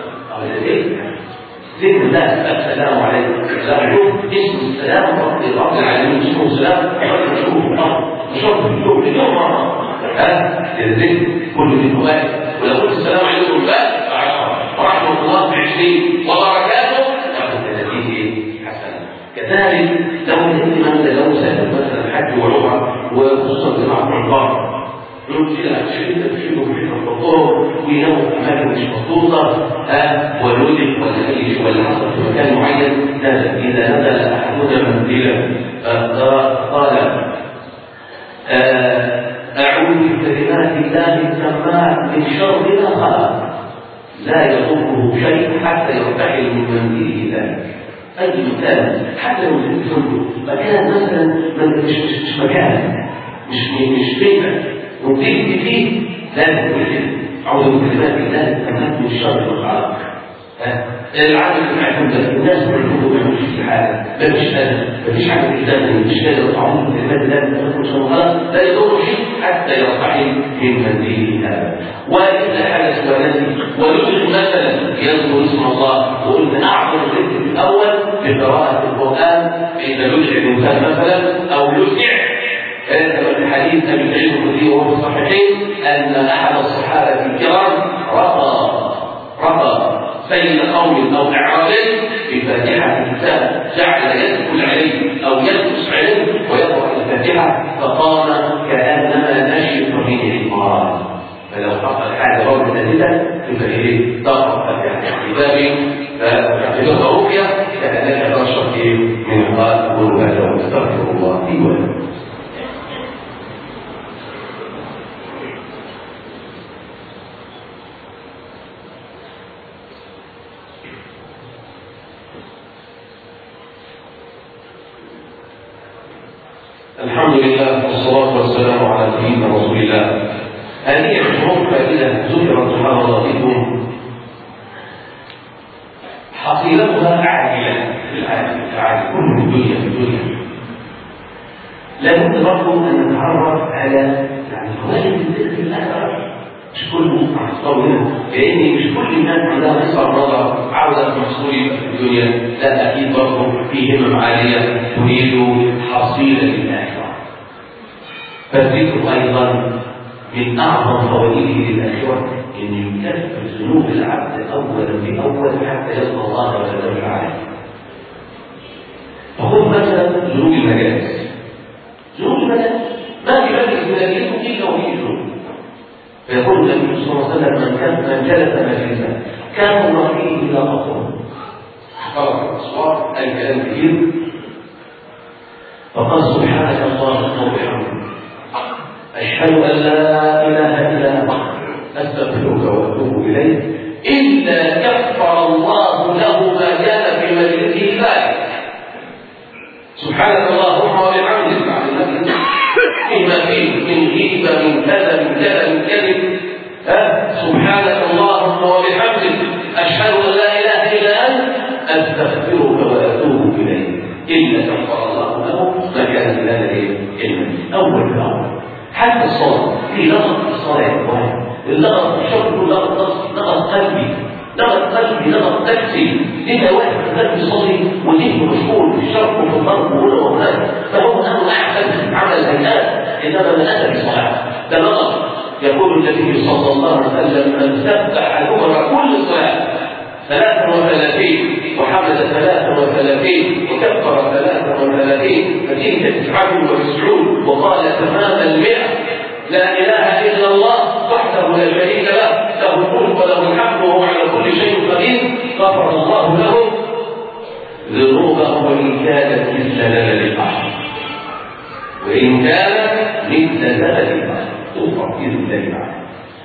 ذكر الله السلام عليكم اسم السلام رب العالمين اسمه السلام رب الشوف شرط الشوف اليوم مرة الذكر كل ذكر واحد ولو قلت السلام عليكم بقى 10 ورحمة الله 20 وبركاته تاخذ 30 حسنة. كذلك لو الإنسان لو سافر مثلا حج وعمرة وخصوصا جماعة العمرة يمكن أن تشيله في الفطور وينام في أماكن مش مخصوصة ولودك ولا أي شيء ولا حصل في مكان معين إذا نزل أحدنا منزلا قال أعوذ بكلمات الله التامات من شر ما خلق لا يضره شيء حتى يرتحل من منزله ذلك. أي مكان حتى لو في فندق مكان مثلا مش مكان مش بيتك وتجد فيه لا تقول أعوذ بكلمات الله التامات من شر ما خلق. العادة المعتمدة الناس كلهم يعملوا في حاجة مفيش حاجة قدامه مش قادر أعوذ بكلمات الله التامات من شر ما خلق لا يضر شيء حتى يرتحل من منزله هذا. وإذا حدث ولدخل مثلا يذكر اسم الله وقلنا أعظم ذكر الأول في قراءة القرآن إذا يدعي الإنسان مثلا أو يدعي كما في حديث أبي سعيد الخدري وهو في الصحيحين أن أحد الصحابة الكرام رقى سيد قوم أو أعرابي بفاتحة الكتاب فتح فقام كأنما نشط من عمارات. فلو حصل حاجة برضه نازلة تبقى إيه؟ ضغط يعني باب فيعملوها رؤية كأنك تشرب إيه؟ من عمارات تقول هذا واستغفر الله لي ولكم. الحمد لله والصلاة والسلام على سيدنا رسول الله. هذه الشروط فائدة ذكرت سبحان الله بكم حصيلتها عاجلة في العالم كل الدنيا لابد برضه أن نتعرف على فوائد الذكر في الآخرة. مش كله محصور هنا لأن مش كل الناس عندها نصر نظر عاوزة محصول في الدنيا، لا أكيد برضه في همم عالية تريد حصيلة الآخرة. فالذكر أيضا من أعظم فوائده للآخرة أن يكفر ذنوب العبد أولا بأول حتى يلقى الله ويتوب عليه. فخذ مثلا ذنوب المجالس. ذنوب المجالس ما في مجلس من الجنس إلا وفيه ذنوب. فيقول النبي صلى الله عليه وسلم من جلس مجلسا كان الله فيه إلا غفور. احترق الأصوات الكلام كثير فقال سبحانك اللهم وبحمدك أشهد أن لا إله إلا أنت أستغفرك وأتوب إليك إلا كفر الله له ما كان في مجلسه ذلك. سبحانك اللهم وبحمدك بعد المجلس فيما فيه من غيبة من كذا من كذا من كذب سبحانك اللهم وبحمدك أشهد أن لا إله إلا أنت أستغفرك وأتوب إليك إلا كفر الله له ما كان في هذا المجلس. أول بأول حتى الصلاة في لغط في الصلاة اللغط الشرط لغط قلبي لغط نفسي. إذا واحد كذلك يصلي وذهنه مشغول في الشرق وفي الغرب وهنا وهناك فهو أمر أحسن عمل الهيئات إنما من أتى بالصلاة ده لغط. يقول النبي صلى الله عليه وسلم من سبح دبر كل صلاة 33 وحمد 33 وكفر 33 فتلك 99 وقال تمام 100 لا إله إلا الله وحده لا شريك له له الملك وله الحمد وهو على كل شيء قدير غفر الله له ذنوبه وإن كانت مثل زلل البحر وإن كانت مثل زلل البحر تغفر بإذن الله تعالى.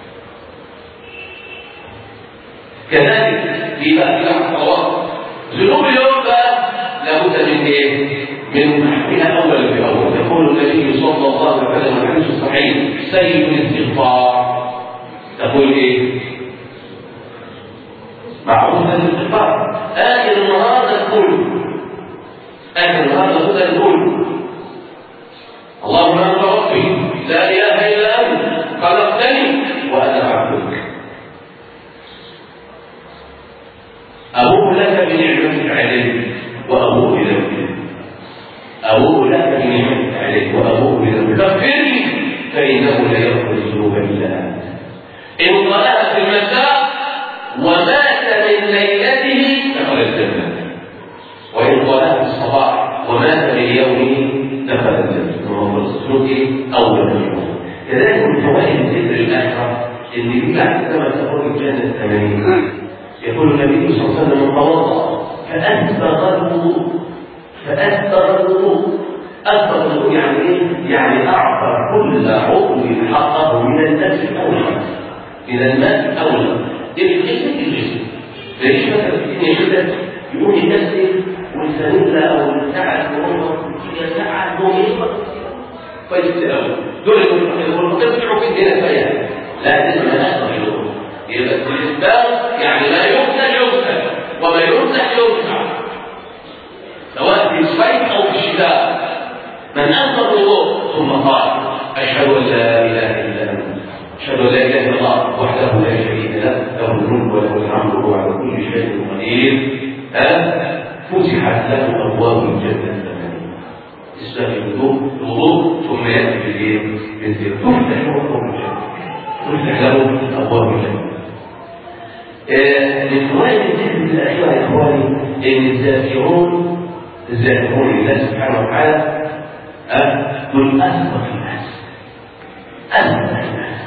كذلك في باب الصلوات ذنوب اليوم بقى لابد من ايه؟ من محكمها اول باول. يقول النبي صلى الله عليه وسلم في الحديث الصحيح سيد الاستغفار تقول ايه؟ معروف الاستغفار اخر النهار تقول اللهم انت ربي لا اله الا انت خلقتني وانا عبدك أبوء لك بنعمتك علي وأبوء بذنبي أبوء لك بنعمتك علي وأبوء بذنبي فاغفرني فإنه لا يغفر الذنوب إلا أنت. إن طلع في المساء ومات من ليلته دخل الجنة وإن طلع في الصباح ومات من يومه دخل الجنة. السلوك أول يوم. كذلك من فوائد ذكر الآخرة إن في بعد كما تقول الجنة الثمانين يقول النبي صلى الله عليه وسلم توضأ فأسبغ الوضوء يعني ايه؟ يعني أعطى كل عضو حقه من النفس أولى من الماء أولى. الجسم ليش مثلا في كده يقوم يكسر والسنة أو الساعة ساعة نومية كويس أوي دول المتبعوا في الدين فيها لا تسمى أسبغ الوضوء. يبقى الاستثبات يعني لا يغسل وما يمسح سواء في الصيف او في الشتاء. من انكر الوضوء ثم قال اشهد ان لا اله الا انت اشهد ان لا اله الا الله وحده لا شريك له له الملك وله الحمد وهو على كل شيء قدير فتحت له ابواب الجنه الثمانيه. استغفر الوضوء ثم ياتي بالذكر تفتح له ابواب الجنه تفتح له ابواب الجنه. من فوائد الذكر الأخيرة يا إخواني إن الذاكرون لله سبحانه وتعالى دول أسبق الناس، أسبق الناس.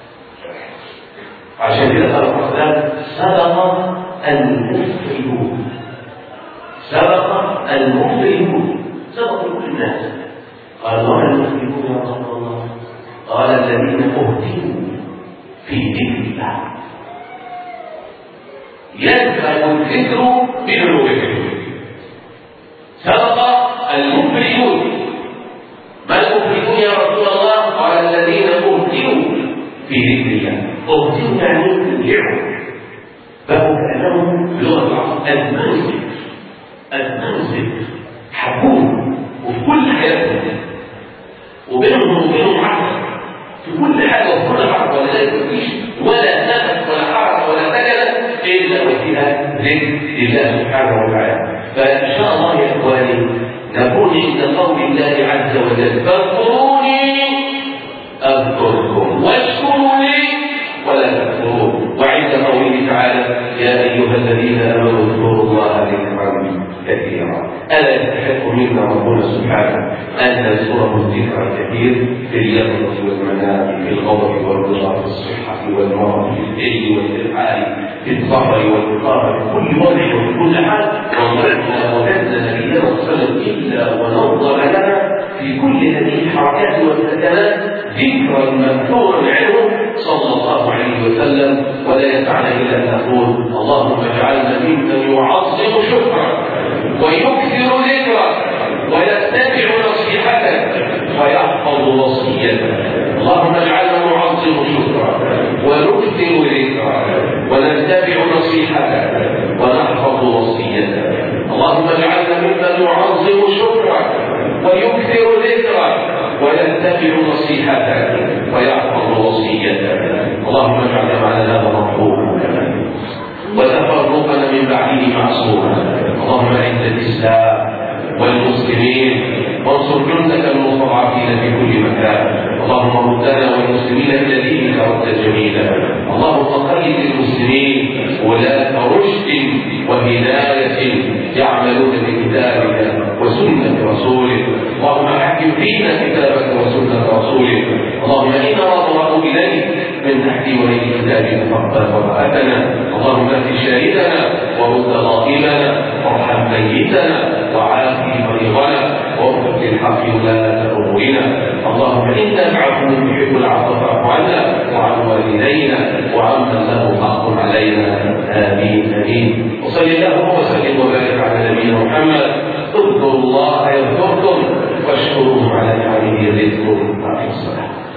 عشان كده قال الرسول سبق المفردون، سبق المفردون، سبق كل الناس. قال وما المفردون يا رسول الله؟ قال الذين أهدوا في ذكر الله، يذهب الذكر بذنوبهم. سبق المفردون. ما المفردون يا رسول الله؟ قال الذين أهدوا في ذكر الله. أهدوا يعني يرجعوا، فهو كأنهم بلغة العرب أدمان الذكر، أدمان الذكر، حبون وفي كل حياتهم، وبينهم عقل في كل حاجة وفي كل حرف، ولا تفكيش ولا نفس ولا حرف ولا سكنة إلا وفيها ذكر لله سبحانه وتعالى. فإن شاء الله يا إخواني نكون عند قول الله عز وجل فاذكروني أذكركم واشكروني ولا تكفرون، وعند قوله تعالى يا أيها الذين آمنوا اذكروا الله ذكرا كثيرا. ألا يستحق منا ربنا سبحانه أن نذكره الذكر الكثير في اليقظة والمنام، في الغضب والرضا، في الصحة والمرض، في الليل والإرحال، في الظهر والإقامة، في كل وضع وفي كل حال. ووجدنا نبينا صلى الله عليه وسلم إلا ونظر لنا في كل هذه الحركات والسكنات ذكرا مذكورا عنه صلى الله عليه وسلم. ولا يسعنا إلا أن نقول اللهم اجعلنا ممن يعظم شكرك ويكثر ذكرك ويتبع نصيحتك ويحفظ وصيتك. اللهم اجعلنا نعظم شكرك ونكثر ذكرك ونتبع نصيحتك ونحفظ وصيتك. اللهم اجعلنا ممن يعظم شكرك ويكثر ذكرك ويتبع نصيحتك ويحفظ وصيتك. اللهم اجعلنا معنا هذا مرحوما وتفرقنا من بعده معصوما. اللهم اعز الاسلام والمسلمين وانصر جندك المستضعفين في كل مكان. اللهم ردنا والمسلمين الى دينك ردا جميلا. اللهم قيد المسلمين ولاة رشد وهداية يعملون بكتابك وسنة رسولك. اللهم حكم فينا كتابك وسنة رسولك. اللهم إنا نضرب إليك من تحت ولي كتابك فاقبل براءتنا. اللهم اهد شاهدنا ورد غائبنا وارحم ميتنا وعافي مريضنا وارزق الحق ولاة أمورنا. اللهم إنك عفو تحب العفو فاعف عنا وعن والدينا وعمن له حق علينا. آمين آمين. وصل اللهم وسلم وبارك على نبينا محمد. اذكروا الله يذكركم واشكروه على نعمه يزدكم. مع الصلاة.